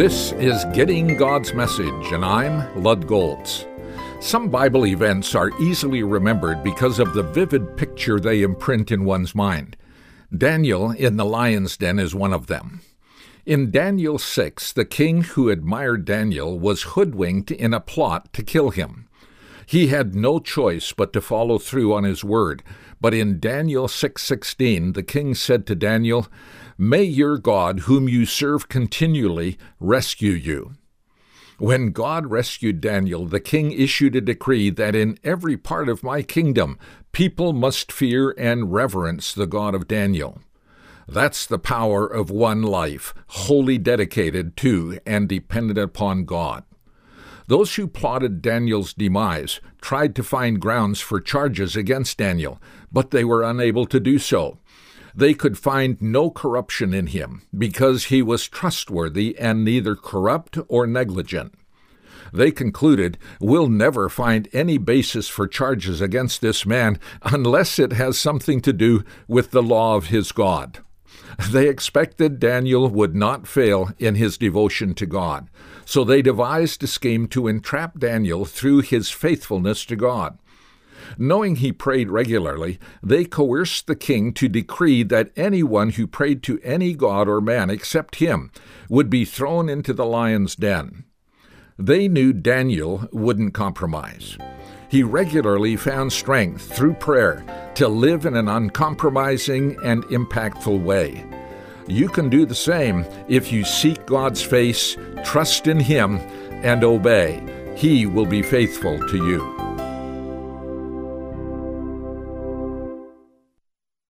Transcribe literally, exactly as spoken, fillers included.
This is Getting God's Message, and I'm Lud Goltz. Some Bible events are easily remembered because of the vivid picture they imprint in one's mind. Daniel in the lion's den is one of them. In Daniel six, the king who admired Daniel was hoodwinked in a plot to kill him. He had no choice but to follow through on his word, but in Daniel six sixteen, the king said to Daniel, "May your God, whom you serve continually, rescue you." When God rescued Daniel, the king issued a decree that in every part of my kingdom, people must fear and reverence the God of Daniel. That's the power of one life, wholly dedicated to and dependent upon God. Those who plotted Daniel's demise tried to find grounds for charges against Daniel, but they were unable to do so. They could find no corruption in him, because he was trustworthy and neither corrupt or negligent. They concluded, "We'll never find any basis for charges against this man unless it has something to do with the law of his God." They expected Daniel would not fail in his devotion to God, so they devised a scheme to entrap Daniel through his faithfulness to God. Knowing he prayed regularly, they coerced the king to decree that anyone who prayed to any god or man except him would be thrown into the lion's den. They knew Daniel wouldn't compromise. He regularly found strength through prayer to live in an uncompromising and impactful way. You can do the same if you seek God's face, trust in Him, and obey. He will be faithful to you.